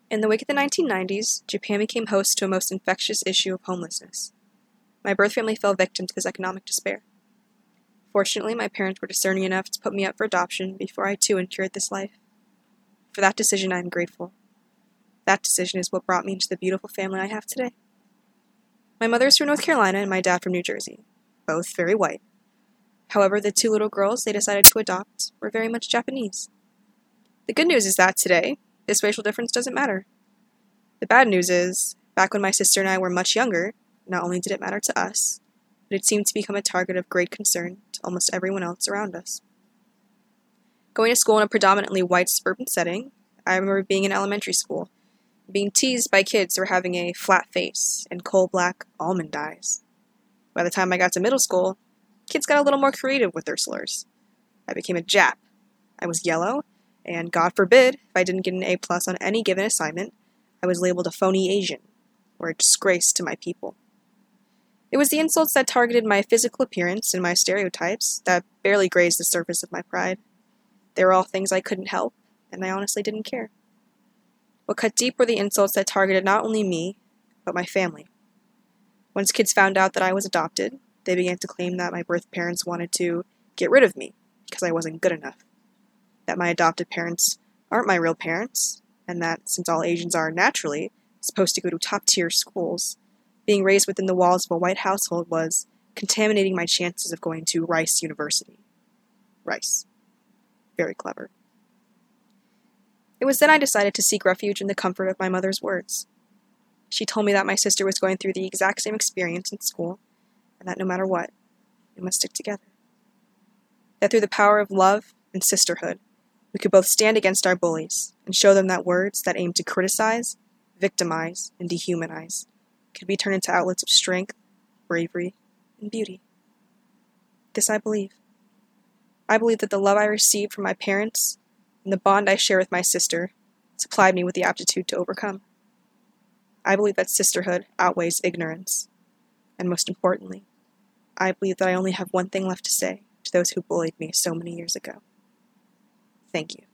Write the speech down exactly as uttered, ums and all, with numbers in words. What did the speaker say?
In the wake of the nineteen nineties, Japan became host to a most infectious issue of homelessness. My birth family fell victim to this economic despair. Fortunately, my parents were discerning enough to put me up for adoption before I too incurred this life. For that decision, I am grateful. That decision is what brought me into the beautiful family I have today. My mother is from North Carolina and my dad from New Jersey, both very white. However, the two little girls they decided to adopt were very much Japanese. The good news is that today, this racial difference doesn't matter. The bad news is, back when my sister and I were much younger, not only did it matter to us, but it seemed to become a target of great concern to almost everyone else around us. Going to school in a predominantly white suburban setting, I remember being in elementary school, being teased by kids for having a flat face and coal-black almond eyes. By the time I got to middle school, kids got a little more creative with their slurs. I became a Jap. I was yellow, and God forbid, if I didn't get an A plus on any given assignment, I was labeled a phony Asian, or a disgrace to my people. It was the insults that targeted my physical appearance and my stereotypes that barely grazed the surface of my pride. They were all things I couldn't help, and I honestly didn't care. What cut deep were the insults that targeted not only me, but my family. Once kids found out that I was adopted, they began to claim that my birth parents wanted to get rid of me because I wasn't good enough. That my adopted parents aren't my real parents, and that, since all Asians are naturally supposed to go to top-tier schools, being raised within the walls of a white household was contaminating my chances of going to Rice University. Rice. Very clever. It was then I decided to seek refuge in the comfort of my mother's words. She told me that my sister was going through the exact same experience in school, and that no matter what, we must stick together. That through the power of love and sisterhood, we could both stand against our bullies and show them that words that aim to criticize, victimize, and dehumanize could be turned into outlets of strength, bravery, and beauty. This I believe. I believe that the love I received from my parents and the bond I share with my sister supplied me with the aptitude to overcome. I believe that sisterhood outweighs ignorance. And most importantly, I believe that I only have one thing left to say to those who bullied me so many years ago. Thank you.